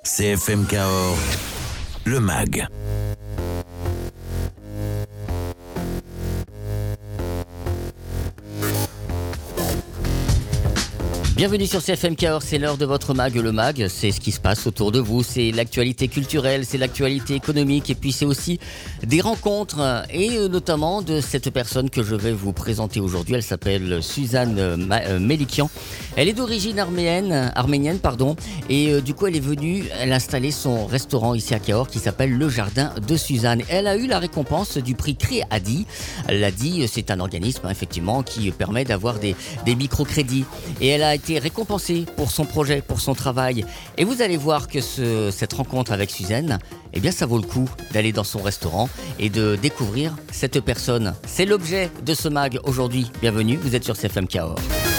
CFM Cahors, le MAG. Bienvenue sur CFM Cahors, c'est l'heure de votre MAG. Le MAG, c'est ce qui se passe autour de vous, c'est l'actualité culturelle, c'est l'actualité économique et puis c'est aussi des rencontres et notamment de cette personne que je vais vous présenter aujourd'hui. Elle s'appelle Suzanne Melikian. Elle est d'origine arménienne, et du coup elle est venue, elle a installé son restaurant ici à Cahors qui s'appelle Le Jardin de Suzanne. Elle a eu la récompense du prix Créadi. L'ADI, c'est un organisme effectivement qui permet d'avoir des microcrédits et elle a été récompensée pour son projet, pour son travail. Et vous allez voir que cette rencontre avec Suzanne, eh bien ça vaut le coup d'aller dans son restaurant et de découvrir cette personne. C'est l'objet de ce MAG aujourd'hui. Bienvenue, vous êtes sur CFM Cahors.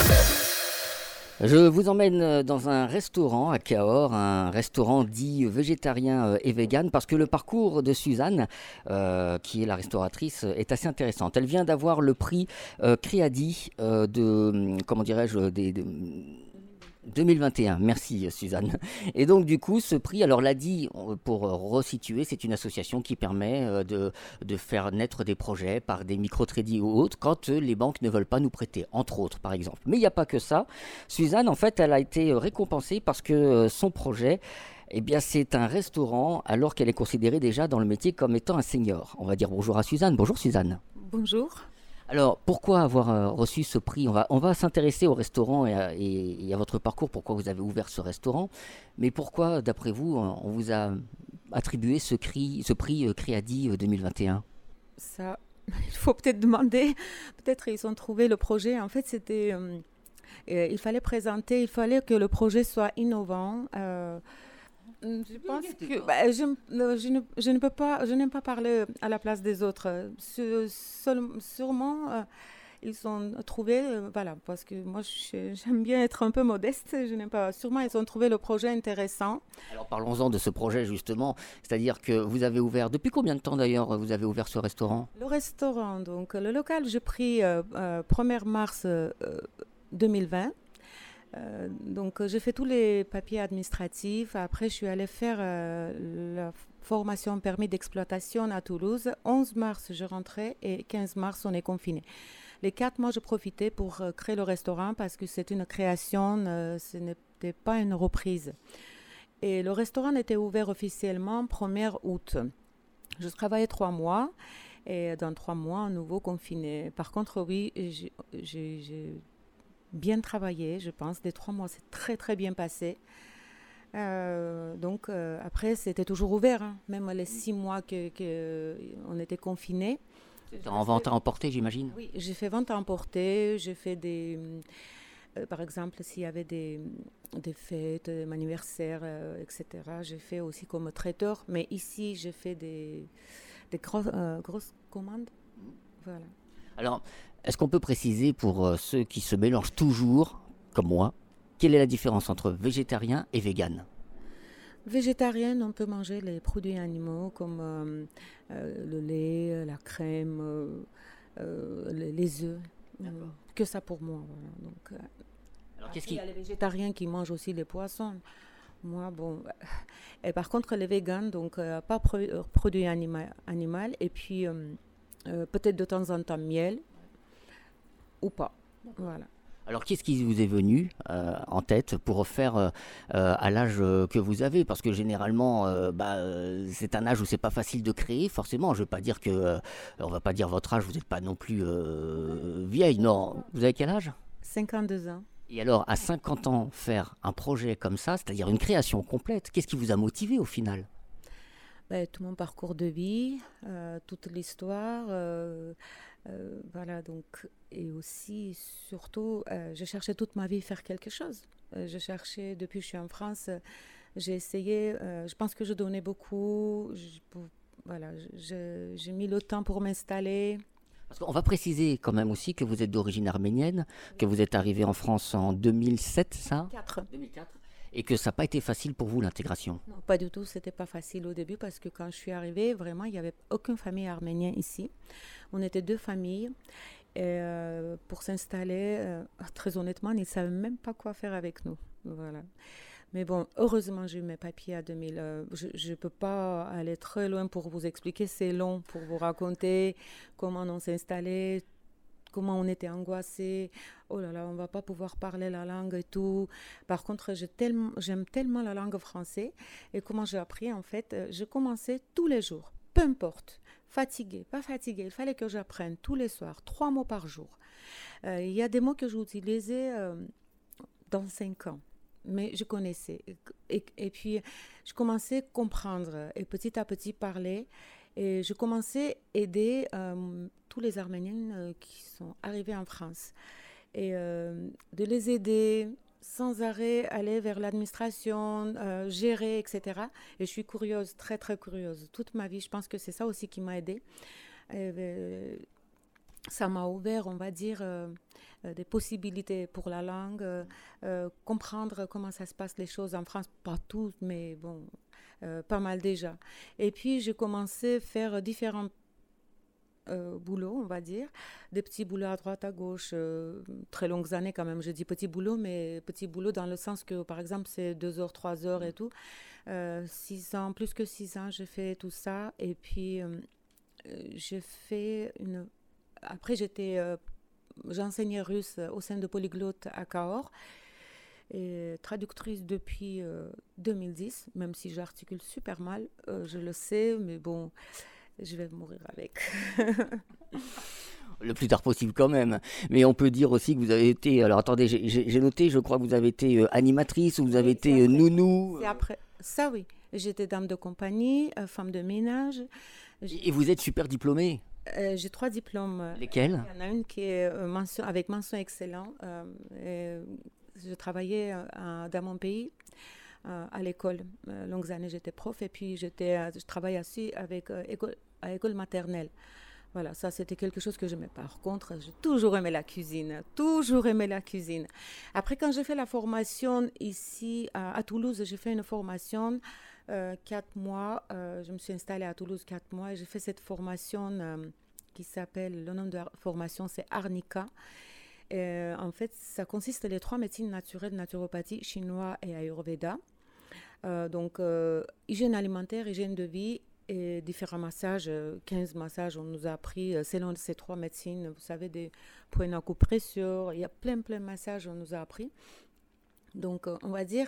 Je vous emmène dans un restaurant à Cahors, un restaurant dit végétarien et vegan, parce que le parcours de Suzanne, qui est la restauratrice, est assez intéressant. Elle vient d'avoir le prix Créadi de 2021. Merci Suzanne. Et donc du coup ce prix, alors l'ADI, pour resituer, c'est une association qui permet de faire naître des projets par des microcrédits ou autres quand les banques ne veulent pas nous prêter, entre autres par exemple. Mais il n'y a pas que ça. Suzanne, en fait, elle a été récompensée parce que son projet, eh bien, c'est un restaurant alors qu'elle est considérée déjà dans le métier comme étant un senior. On va dire bonjour à Suzanne. Bonjour Suzanne. Bonjour. Alors, pourquoi avoir reçu ce prix ? On va s'intéresser au restaurant et à votre parcours, pourquoi vous avez ouvert ce restaurant. Mais pourquoi, d'après vous, on vous a attribué ce prix Créadi 2021 ? Ça, il faut peut-être demander. Peut-être ils ont trouvé le projet. En fait, c'était, il fallait que le projet soit innovant. Je pense que je n'aime pas parler à la place des autres. Sûrement, ils ont trouvé, voilà, parce que moi j'aime bien être un peu modeste. Je n'aime pas. Sûrement, ils ont trouvé le projet intéressant. Alors parlons-en de ce projet justement, c'est-à-dire que vous avez ouvert, depuis combien de temps d'ailleurs vous avez ouvert ce restaurant ? Le restaurant, donc le local, j'ai pris 1er mars 2020. Donc j'ai fait tous les papiers administratifs. Après, je suis allée faire la formation permis d'exploitation à Toulouse. 11 mars, je rentrais et 15 mars, on est confiné. Les 4 mois, je profitais pour créer le restaurant parce que c'est une création, ce n'était pas une reprise. Et le restaurant était ouvert officiellement 1er août. Je travaillais 3 mois et dans 3 mois, à nouveau confiné. Par contre, oui, j'ai bien travaillé, je pense. Les 3 mois, c'est très, très bien passé. Donc, après, c'était toujours ouvert. Hein. Même les 6 mois qu'on était confinés. En vente à emporter, j'imagine ? Oui, j'ai fait vente à emporter. J'ai fait des... par exemple, s'il y avait des fêtes, des anniversaires, etc. J'ai fait aussi comme traiteur. Mais ici, j'ai fait des grosses commandes. Voilà. Alors, est-ce qu'on peut préciser pour ceux qui se mélangent toujours, comme moi, quelle est la différence entre végétarien et vegan ? Végétarienne, on peut manger les produits animaux comme le lait, la crème, les œufs. Que ça pour moi. Voilà. Donc, alors, il y a les végétariens qui mangent aussi les poissons. Moi, bon. Et par contre, les végans, donc pas produits animaux. Et puis, peut-être de temps en temps, miel ou pas. Voilà. Alors, qu'est-ce qui vous est venu en tête pour faire à l'âge que vous avez ? Parce que généralement, c'est un âge où c'est pas facile de créer, forcément. Je veux pas dire que, on va pas dire votre âge, vous n'êtes pas non plus vieille, non. Vous avez quel âge ? 52 ans. Et alors, à 50 ans, faire un projet comme ça, c'est-à-dire une création complète, qu'est-ce qui vous a motivé au final ? Tout mon parcours de vie, toute l'histoire, voilà, donc, et aussi, surtout, je cherchais toute ma vie faire quelque chose. Je cherchais, depuis que je suis en France, j'ai essayé, je pense que je donnais beaucoup, voilà, j'ai mis le temps pour m'installer. Parce qu'on va préciser quand même aussi que vous êtes d'origine arménienne, que vous êtes arrivé en France en 2007, ça ? 2004. Et que ça n'a pas été facile pour vous, l'intégration ? Non, pas du tout. C'était pas facile au début parce que quand je suis arrivée, vraiment, il n'y avait aucune famille arménienne ici. On était 2 familles. Et pour s'installer, très honnêtement, ils ne savaient même pas quoi faire avec nous. Voilà. Mais bon, heureusement, j'ai eu mes papiers à 2000. Je ne peux pas aller très loin pour vous expliquer. C'est long pour vous raconter comment on s'est installé, comment on était angoissé. Oh là là, on ne va pas pouvoir parler la langue et tout. Par contre, j'aime tellement la langue française. Et comment j'ai appris, en fait, je commençais tous les jours, peu importe. Fatiguée, pas fatiguée, il fallait que j'apprenne tous les soirs, 3 mots par jour. Il y a des mots que j'utilisais dans 5 ans, mais je connaissais. Et puis, je commençais à comprendre et petit à petit parler. Et je commençais à aider tous les Arméniens qui sont arrivés en France. Et de les aider sans arrêt, aller vers l'administration, gérer, etc. Et je suis curieuse, très très curieuse. Toute ma vie, je pense que c'est ça aussi qui m'a aidée. Ça m'a ouvert, on va dire, des possibilités pour la langue, comprendre comment ça se passe les choses en France, pas toutes, mais bon, pas mal déjà. Et puis, j'ai commencé à faire différents boulots, on va dire, des petits boulots à droite, à gauche, très longues années quand même. Je dis petits boulots, mais petits boulots dans le sens que, par exemple, c'est 2 heures, 3 heures et tout. 6 ans, plus que 6 ans, j'ai fait tout ça. Et puis, j'ai fait une... Après, j'enseignais russe au sein de Polyglotte à Cahors et traductrice depuis 2010, même si j'articule super mal, je le sais, mais bon, je vais mourir avec. Le plus tard possible quand même. Mais on peut dire aussi que vous avez été... Alors attendez, j'ai noté, je crois que vous avez été animatrice ou vous avez été nounou. C'est après. Ça, oui. J'étais dame de compagnie, femme de ménage. Et vous êtes super diplômée. J'ai 3 diplômes. Lesquels? Il y en a une qui est avec mention excellent. Je travaillais dans mon pays, à l'école. Longues années, j'étais prof et puis je travaillais aussi à école maternelle. Voilà, ça c'était quelque chose que j'aimais. Par contre, j'ai toujours aimé la cuisine, toujours aimé la cuisine. Après, quand j'ai fait la formation ici à Toulouse, j'ai fait une formation 4 mois. Je me suis installée à Toulouse 4 mois et j'ai fait cette formation qui s'appelle, le nom de la formation c'est Arnica. En fait, ça consiste les 3 médecines naturelles, naturopathie, chinois et ayurveda. Donc, hygiène alimentaire, hygiène de vie et différents massages, 15 massages, on nous a appris selon ces 3 médecines, vous savez, des points d'acupression, il y a plein de massages, on nous a appris. Donc, on va dire,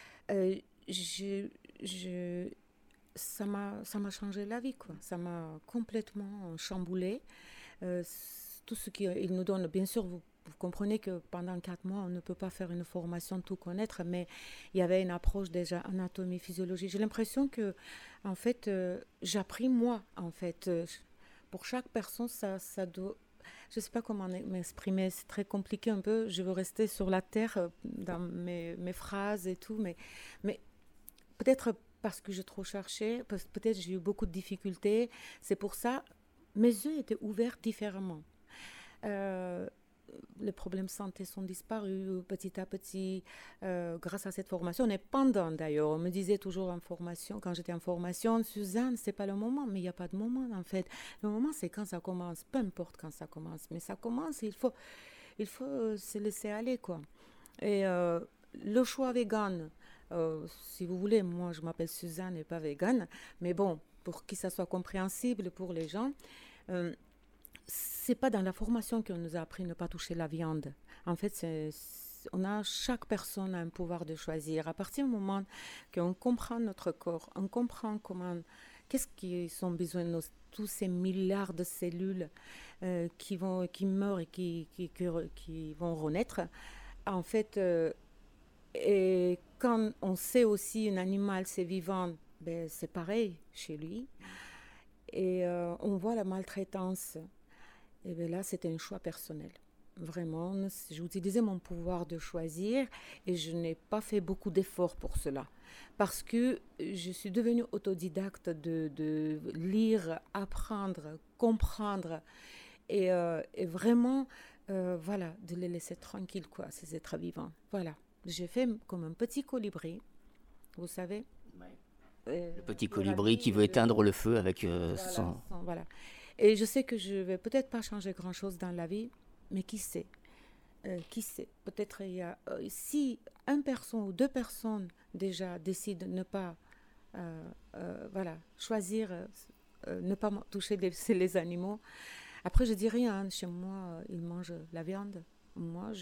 ça m'a changé la vie, quoi. Ça m'a complètement chamboulée. Tout ce qu'il nous donne, bien sûr, vous comprenez que pendant 4 mois, on ne peut pas faire une formation, tout connaître, mais il y avait une approche déjà anatomie, physiologie. J'ai l'impression que, en fait, j'appris moi, en fait. Pour chaque personne, ça doit... Je ne sais pas comment m'exprimer, c'est très compliqué un peu. Je veux rester sur la terre dans mes phrases et tout, mais peut-être parce que j'ai trop cherché, peut-être j'ai eu beaucoup de difficultés. C'est pour ça, mes yeux étaient ouverts différemment. Les problèmes de santé sont disparus petit à petit grâce à cette formation. Et pendant d'ailleurs, on me disait toujours en formation, quand j'étais en formation, Suzanne, c'est pas le moment, mais il n'y a pas de moment en fait. Le moment, c'est quand ça commence, peu importe quand ça commence, mais ça commence, il faut se laisser aller, quoi. Et le choix vegan, si vous voulez, moi je m'appelle Suzanne et pas vegan, mais bon, pour que ça soit compréhensible pour les gens, c'est pas dans la formation qu'on nous a appris ne pas toucher la viande. En fait, chaque personne a un pouvoir de choisir. À partir du moment qu'on comprend notre corps, on comprend qu'est-ce qu'ils ont besoin de tous ces milliards de cellules qui meurent et qui vont renaître. En fait, et quand on sait aussi un animal, c'est vivant, ben, c'est pareil chez lui. Et on voit la maltraitance. Et bien là, c'était un choix personnel. Vraiment, j'ai utilisé mon pouvoir de choisir et je n'ai pas fait beaucoup d'efforts pour cela. Parce que je suis devenue autodidacte de lire, apprendre, comprendre et vraiment, voilà, de les laisser tranquilles, quoi, ces êtres vivants. Voilà, j'ai fait comme un petit colibri, vous savez. Le petit colibri qui veut éteindre le feu avec son... Voilà. Et je sais que je ne vais peut-être pas changer grand-chose dans la vie, mais qui sait? Peut-être si une personne ou deux personnes déjà décident de ne pas choisir, ne pas toucher les animaux. Après, je dis rien. Chez moi, ils mangent la viande. Moi,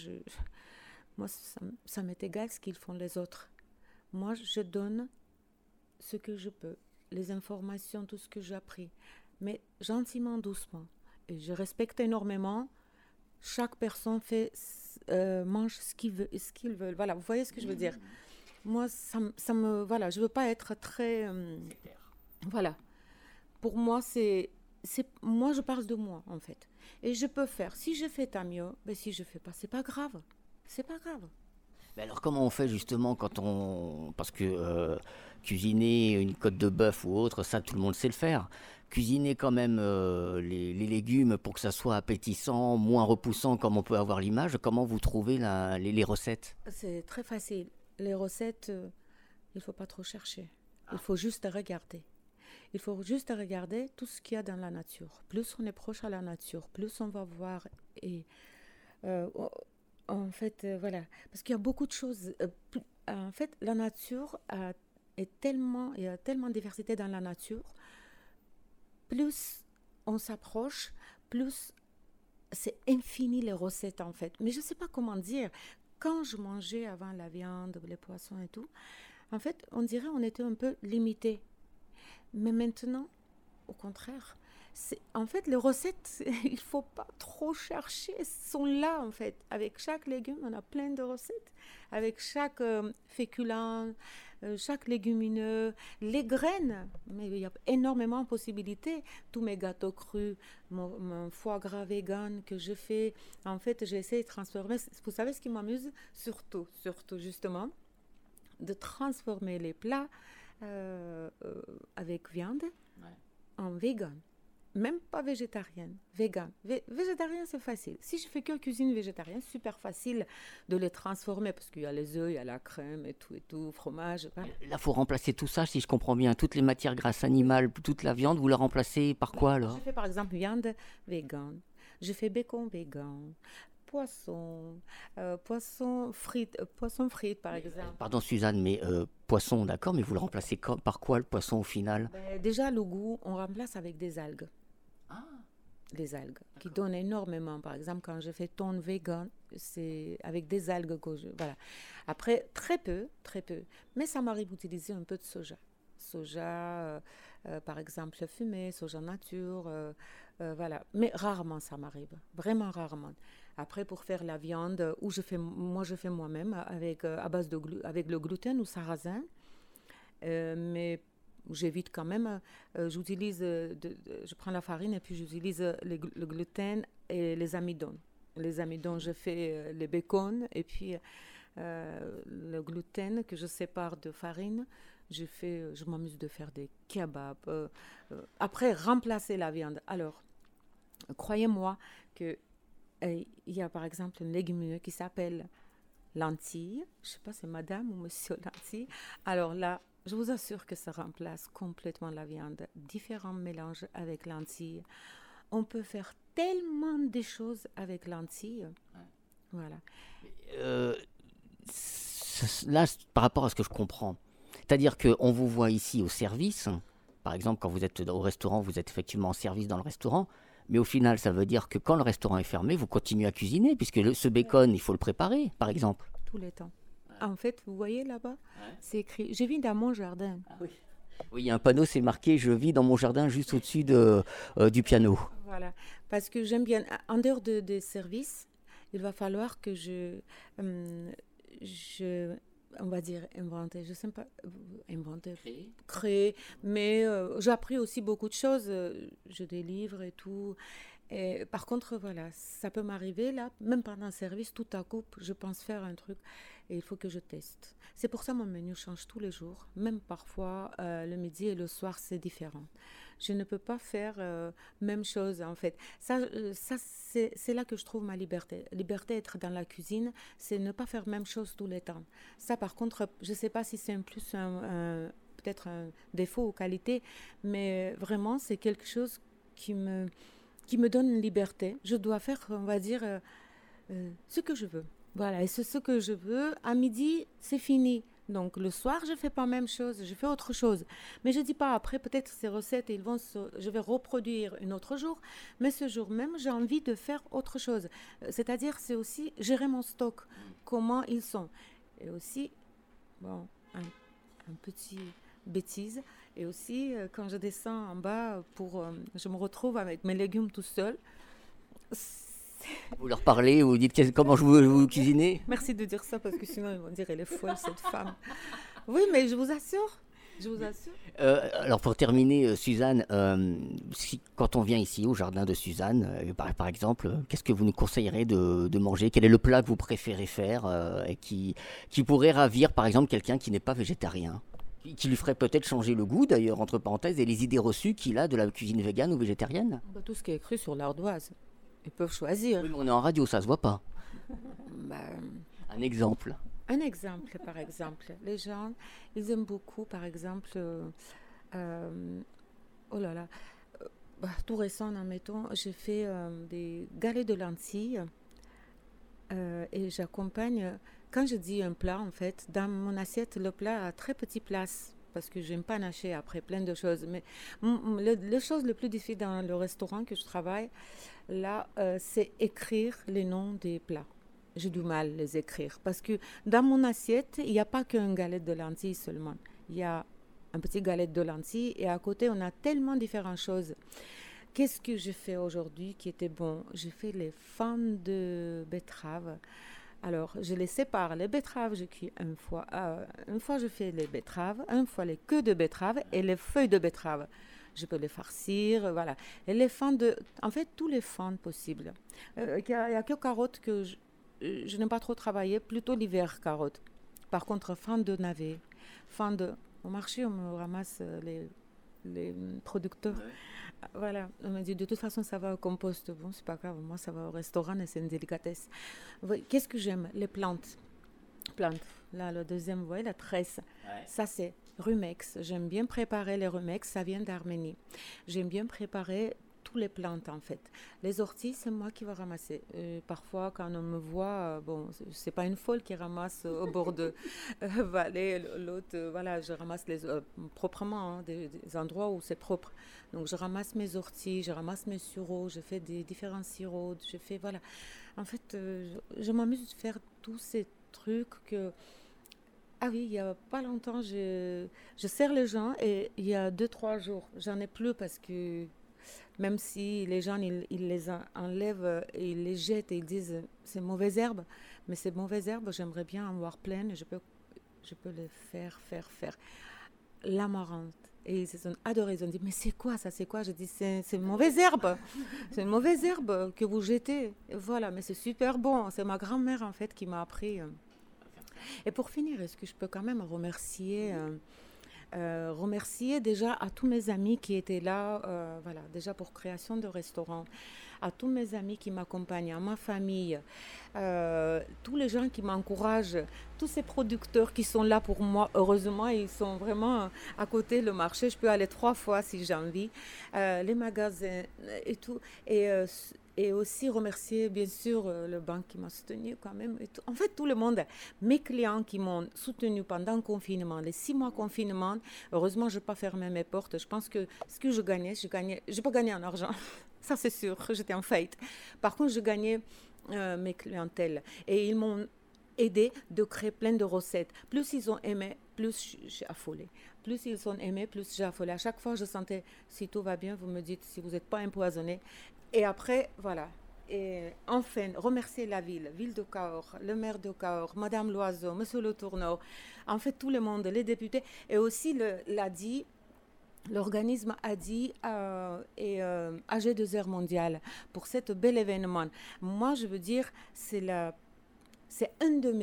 ça m'est égal ce qu'ils font les autres. Moi, je donne ce que je peux, les informations, tout ce que j'ai appris, mais gentiment, doucement. Et je respecte énormément. Chaque personne mange ce qu'il veut. Voilà, vous voyez ce que je veux dire. Moi, voilà, je veux pas être très, voilà. Pour moi, moi, je parle de moi en fait. Et je peux faire. Si je fais, tant mieux. Mais si je fais pas, c'est pas grave. C'est pas grave. Mais alors comment on fait justement parce que cuisiner une côte de bœuf ou autre, ça tout le monde sait le faire. Cuisiner quand même les légumes pour que ça soit appétissant, moins repoussant comme on peut avoir l'image, comment vous trouvez les recettes? C'est très facile. Les recettes, il ne faut pas trop chercher. Il faut juste regarder. Il faut juste regarder tout ce qu'il y a dans la nature. Plus on est proche à la nature, plus on va voir. Et en fait, voilà. Parce qu'il y a beaucoup de choses. En fait, la nature il y a tellement de diversité dans la nature. Plus on s'approche, plus c'est infini les recettes en fait. Mais je ne sais pas comment dire. Quand je mangeais avant la viande, les poissons et tout, en fait, on dirait on était un peu limité. Mais maintenant, au contraire, en fait, les recettes, il ne faut pas trop chercher, elles sont là en fait. Avec chaque légume, on a plein de recettes. Avec chaque féculent, chaque légumineux, les graines, mais il y a énormément de possibilités. Tous mes gâteaux crus, mon foie gras vegan que je fais, en fait, j'essaie de transformer. Vous savez ce qui m'amuse? Surtout justement, de transformer les plats avec viande en vegan. Même pas végétarienne, vegan. Végétarien, c'est facile. Si je fais que cuisine végétarienne, super facile de les transformer parce qu'il y a les œufs, il y a la crème et tout, fromage. Voilà. Là, il faut remplacer tout ça, si je comprends bien. Toutes les matières grasses animales, toute la viande, vous la remplacez par quoi alors? Je fais par exemple viande vegan. Je fais bacon vegan. Poisson frites par exemple. Pardon Suzanne, mais poisson, d'accord, mais vous le remplacez par quoi le poisson au final? Déjà le goût, on remplace avec des algues. Les algues, qui donnent énormément. Par exemple, quand je fais thon vegan, c'est avec des algues voilà. Après, très peu, mais ça m'arrive d'utiliser un peu de soja. Par exemple, fumé, soja nature, voilà. Mais rarement, ça m'arrive, vraiment rarement. Après, pour faire la viande, je fais moi-même avec à base avec le gluten ou sarrasin, mais j'évite quand même. J'utilise, je prends la farine et puis j'utilise le gluten et les amidons. Les amidons, je fais les bacon et puis le gluten que je sépare de farine. Je m'amuse de faire des kebabs. Après, remplacer la viande. Alors, croyez-moi que il y a par exemple un légumineux qui s'appelle lentilles. Je ne sais pas, c'est madame ou monsieur lentilles. Alors là, je vous assure que ça remplace complètement la viande. Différents mélanges avec lentilles. On peut faire tellement de choses avec lentilles. Ouais. Voilà. Là, par rapport à ce que je comprends, c'est-à-dire qu'on vous voit ici au service. Par exemple, quand vous êtes au restaurant, vous êtes effectivement en service dans le restaurant. Mais au final, ça veut dire que quand le restaurant est fermé, vous continuez à cuisiner, puisque ce bacon, il faut le préparer, par exemple. Tous les temps. En fait, vous voyez là-bas, c'est écrit « Je vis dans mon jardin ». Oui, il y a un panneau, c'est marqué « Je vis dans mon jardin » juste au-dessus du piano. Voilà, parce que j'aime bien, en dehors des services, il va falloir que on va dire inventer, je ne sais pas, créer, mais j'ai appris aussi beaucoup de choses, je délivre et tout. Et par contre, voilà, ça peut m'arriver là, même pendant un service, tout à coup, je pense faire un truc et il faut que je teste. C'est pour ça que mon menu change tous les jours, même parfois le midi et le soir, c'est différent. Je ne peux pas faire même chose en fait. Ça c'est là que je trouve ma liberté. Liberté d'être dans la cuisine, c'est ne pas faire même chose tous les temps. Ça, par contre, je ne sais pas si c'est peut-être un défaut ou qualité, mais vraiment, c'est quelque chose qui me donne une liberté. Je dois faire, on va dire, ce que je veux. Voilà, et c'est ce que je veux. À midi, c'est fini. Donc le soir, je fais pas la même chose, je fais autre chose. Mais je dis pas après, peut-être ces recettes, je vais reproduire un autre jour. Mais ce jour même, j'ai envie de faire autre chose. C'est-à-dire, c'est aussi gérer mon stock, comment ils sont. Et aussi, bon, un petit bêtise. Et aussi, quand je descends en bas, je me retrouve avec mes légumes tout seul. Vous leur parlez, vous dites comment vous cuisinez? Merci de dire ça parce que sinon ils vont dire elle est folle cette femme. Oui, mais je vous assure, je vous assure. Alors pour terminer, Suzanne, quand on vient ici au jardin de Suzanne, par exemple, qu'est-ce que vous nous conseillerez de manger? Quel est le plat que vous préférez faire et qui pourrait ravir par exemple quelqu'un qui n'est pas végétarien? Qui lui ferait peut-être changer le goût d'ailleurs, entre parenthèses, et les idées reçues qu'il a de la cuisine végane ou végétarienne? Bah, tout ce qui est écrit sur l'ardoise, ils peuvent choisir. Oui, mais on est en radio, ça se voit pas. Bah, Un exemple. un exemple, par exemple, les gens, ils aiment beaucoup, par exemple, oh là là, tout récent, admettons, j'ai fait des galets de lentilles et j'accompagne, quand je dis un plat, en fait, dans mon assiette, le plat a très petite place parce que j'aime pas nager après plein de choses. Mais le chose le plus difficile dans le restaurant que je travaille, là, c'est écrire les noms des plats. J'ai du mal à les écrire parce que dans mon assiette, il n'y a pas qu'un galet de lentilles seulement. Il y a un petit galette de lentilles et à côté, on a tellement différentes choses. Qu'est-ce que j'ai fait aujourd'hui qui était bon? J'ai fait les fans de betterave. Alors, je les sépare. Les betteraves, je cuis une fois. Une fois, je fais les betteraves, une fois les queues de betterave et les feuilles de betterave. Je peux les farcir, voilà. Et les fans en fait, tous les fans possibles. Il y a que carottes que je n'aime pas trop travailler, plutôt l'hiver, carottes. Par contre, fans de navets, au marché, on me ramasse les producteurs. Ouais. Voilà, on m'a dit de toute façon ça va au compost. Bon, c'est pas grave, moi ça va au restaurant et c'est une délicatesse. Qu'est-ce que j'aime? Les plantes. Là, le deuxième, vous voyez, la tresse. Ouais. Ça, c'est rumex. J'aime bien préparer les rumex, ça vient d'Arménie. J'aime bien préparer tous les plantes en fait. Les orties, c'est moi qui vais ramasser. Parfois, quand on me voit, bon, c'est pas une folle qui ramasse au bord de vallée, l'autre, voilà, je ramasse proprement, hein, des endroits où c'est propre. Donc, je ramasse mes orties, je ramasse mes sirops, je fais des différents sirops, je fais, voilà. En fait, je m'amuse de faire tous ces trucs que... Ah oui, il n'y a pas longtemps, je sers les gens et il y a 2-3 jours, j'en ai plus parce que même si les gens ils les enlèvent et ils les jettent et ils disent c'est mauvaise herbe, mais ces mauvaises herbes, j'aimerais bien en voir pleines, je peux les faire. L'amarante. Et ils ont adoré, ils ont dit mais c'est quoi ça, c'est quoi? Je dis c'est une mauvaise herbe, c'est une mauvaise herbe que vous jetez. Et voilà, mais c'est super bon, c'est ma grand-mère en fait qui m'a appris. Et pour finir, est-ce que je peux quand même remercier déjà à tous mes amis qui étaient là, voilà, déjà pour création de restaurant, à tous mes amis qui m'accompagnent, à ma famille, tous les gens qui m'encouragent, tous ces producteurs qui sont là pour moi. Heureusement, ils sont vraiment à côté le marché. Je peux aller 3 fois si j'ai envie, les magasins et tout. Et aussi remercier bien sûr le banque qui m'a soutenu quand même. Et tout. En fait, tout le monde, mes clients qui m'ont soutenu pendant le confinement, les 6 mois de confinement, heureusement, je n'ai pas fermé mes portes. Je pense que ce que je gagnais, je n'ai pas gagné en argent, ça c'est sûr, j'étais en faillite. Par contre, je gagnais mes clientèles et ils m'ont aidé de créer plein de recettes. Plus ils ont aimé, plus j'ai affolé. Plus ils ont aimé, plus j'ai affolé. À chaque fois, je sentais, si tout va bien, vous me dites, si vous n'êtes pas empoisonné. Et après, voilà. Et enfin, remercier la ville de Cahors, le maire de Cahors, Madame Loiseau, Monsieur Le Tourneau, en fait tout le monde, les députés, et aussi l'organisme ADI et AG2R Mondial pour cet bel événement. Moi, je veux dire, c'est un de mes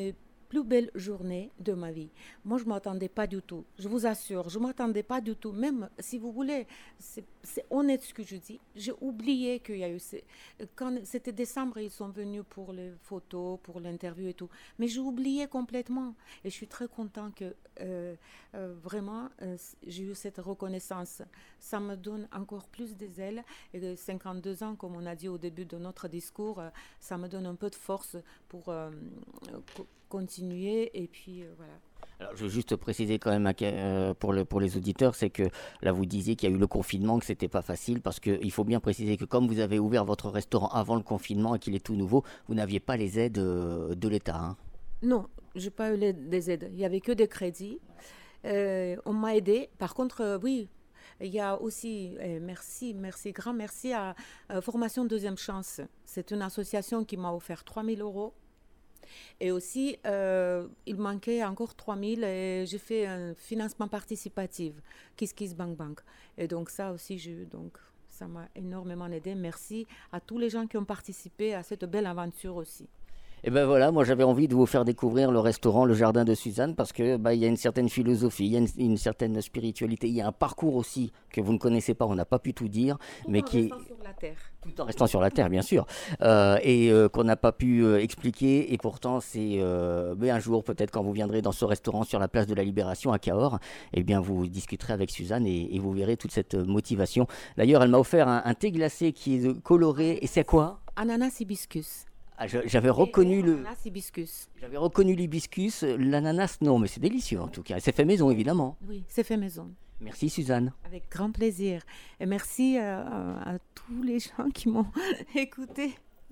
plus belle journée de ma vie. Moi, je ne m'attendais pas du tout. Je vous assure, je ne m'attendais pas du tout. Même si vous voulez, c'est honnête ce que je dis. J'ai oublié qu'il y a eu... Quand c'était décembre, ils sont venus pour les photos, pour l'interview et tout. Mais j'ai oublié complètement. Et je suis très contente que vraiment, j'ai eu cette reconnaissance. Ça me donne encore plus des ailes. Et 52 ans, comme on a dit au début de notre discours, ça me donne un peu de force pour continuer. Et puis, voilà. Alors, je veux juste préciser quand même pour les auditeurs, c'est que là vous disiez qu'il y a eu le confinement, que c'était pas facile, parce qu'il faut bien préciser que comme vous avez ouvert votre restaurant avant le confinement et qu'il est tout nouveau, vous n'aviez pas les aides de l'État. Hein. Non, j'ai pas eu des aides. Il y avait que des crédits. On m'a aidé. Par contre, oui, il y a aussi, grand merci à Formation Deuxième Chance. C'est une association qui m'a offert 3 000 euros. Et aussi, il manquait encore 3 000 et j'ai fait un financement participatif, Kiss Bank Bank. Et donc ça aussi, ça m'a énormément aidé. Merci à tous les gens qui ont participé à cette belle aventure aussi. Et ben voilà, moi j'avais envie de vous faire découvrir le restaurant Le Jardin de Suzanne parce que il y a une certaine philosophie, il y a une certaine spiritualité, il y a un parcours aussi que vous ne connaissez pas, on n'a pas pu tout dire, mais qui restant sur la terre. Tout en restant sur la terre, bien sûr, et qu'on n'a pas pu expliquer. Et pourtant, mais un jour, peut-être quand vous viendrez dans ce restaurant sur la place de la Libération à Cahors, eh bien, vous discuterez avec Suzanne et vous verrez toute cette motivation. D'ailleurs, elle m'a offert un thé glacé qui est coloré. Et c'est quoi ? Ananas hibiscus. Ah, j'avais reconnu J'avais reconnu l'hibiscus, l'ananas non, mais c'est délicieux en tout cas. C'est fait maison évidemment. Oui, c'est fait maison. Merci Suzanne. Avec grand plaisir. Et merci à tous les gens qui m'ont écouté.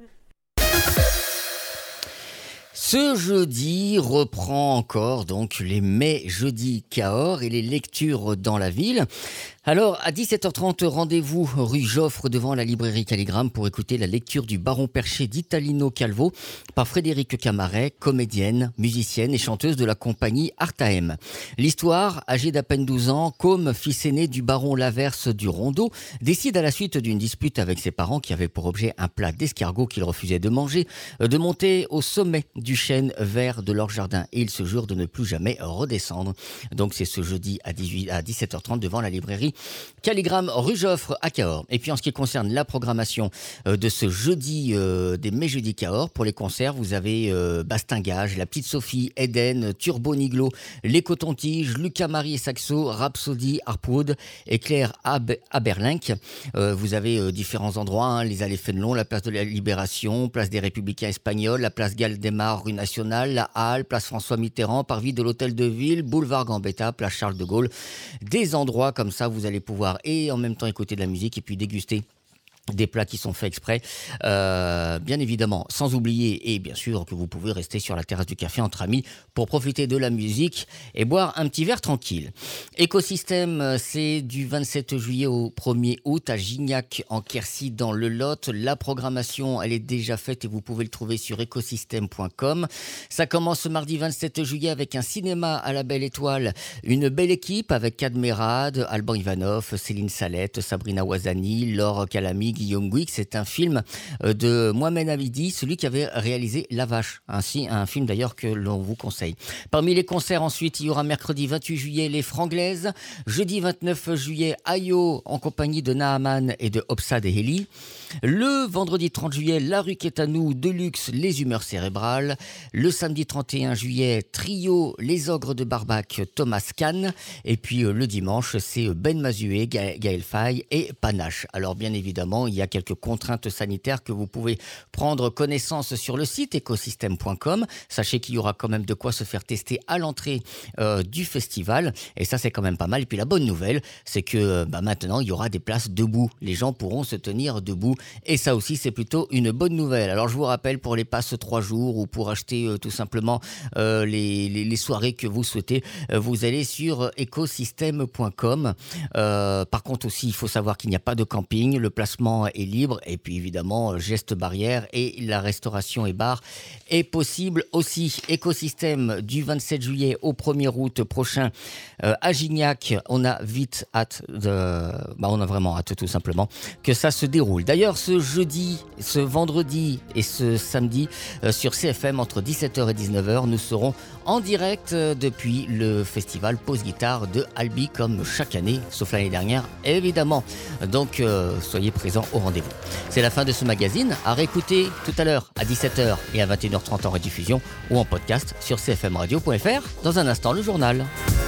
Ce jeudi reprend encore donc les Mai Jeudi Cahors et les lectures dans la ville. Alors, à 17h30, rendez-vous rue Joffre devant la librairie Calligramme pour écouter la lecture du Baron Perché d'Italino Calvo par Frédérique Camaret, comédienne, musicienne et chanteuse de la compagnie Artaem. L'histoire, âgée d'à peine 12 ans, Côme, fils aîné du baron Laverse du Rondeau, décide à la suite d'une dispute avec ses parents qui avaient pour objet un plat d'escargot qu'il refusait de manger, de monter au sommet du chêne vert de leur jardin et il se jure de ne plus jamais redescendre. Donc c'est ce jeudi à 17h30 devant la librairie Calligramme rue Joffre à Cahors. Et puis en ce qui concerne la programmation de ce jeudi des Mai Jeudi Cahors, pour les concerts, vous avez Bastingage, La Petite Sophie, Eden, Turbo Niglo, Les Cotons-Tiges, Lucas Marie et Saxo, Rhapsody, Harpwood, Éclair Aberlinck. Vous avez différents endroits, hein, les Allées Fénelon, la place de la Libération, place des Républicains Espagnols, la place Galdemar, rue Nationale, la Halle, place François Mitterrand, parvis de l'Hôtel de Ville, boulevard Gambetta, place Charles de Gaulle. Des endroits comme ça, vous allez pouvoir et en même temps écouter de la musique et puis déguster des plats qui sont faits exprès, bien évidemment, sans oublier, et bien sûr que vous pouvez rester sur la terrasse du café entre amis pour profiter de la musique et boire un petit verre tranquille. Écosystème, c'est du 27 juillet au 1er août à Gignac en Quercy dans le Lot. La programmation, elle est déjà faite et vous pouvez le trouver sur écosystème.com. Ça commence ce mardi 27 juillet avec un cinéma à la Belle Étoile, une belle équipe avec Cadmerade, Alban Ivanov, Céline Salette, Sabrina Ouazani, Laure Calamy, Guillaume Gouix. C'est un film de Mohamed Hamidi, celui qui avait réalisé La Vache, ainsi un film d'ailleurs que l'on vous conseille. Parmi les concerts ensuite, il y aura mercredi 28 juillet Les Franglaises, jeudi 29 juillet Ayo en compagnie de Naaman et de Opsad et Heli, le vendredi 30 juillet La Rue Quétanou, Deluxe, Les Humeurs Cérébrales, le samedi 31 juillet Trio, Les Ogres de Barbac, Thomas Kahn, et puis le dimanche c'est Ben Mazué, Gaël Faye et Panache. Alors bien évidemment, il y a quelques contraintes sanitaires que vous pouvez prendre connaissance sur le site écosystème.com. Sachez qu'il y aura quand même de quoi se faire tester à l'entrée du festival. Et ça, c'est quand même pas mal. Et puis la bonne nouvelle, c'est que maintenant, il y aura des places debout. Les gens pourront se tenir debout. Et ça aussi, c'est plutôt une bonne nouvelle. Alors, je vous rappelle, pour les passes 3 jours ou pour acheter tout simplement les soirées que vous souhaitez, vous allez sur écosystème.com. Par contre aussi, il faut savoir qu'il n'y a pas de camping. Le placement l'entrée-dedans est libre. Et puis évidemment, geste barrière et la restauration et bar est possible aussi. Écosystème du 27 juillet au 1er août prochain à Gignac. On a vite hâte on a vraiment hâte tout simplement que ça se déroule. D'ailleurs, ce jeudi, ce vendredi et ce samedi sur CFM entre 17h et 19h, nous serons en direct depuis le festival Pause Guitare de Albi comme chaque année, sauf l'année dernière évidemment. Donc soyez présents au rendez-vous. C'est la fin de ce magazine, à réécouter tout à l'heure à 17h et à 21h30 en rediffusion ou en podcast sur cfmradio.fr. Dans un instant, le journal.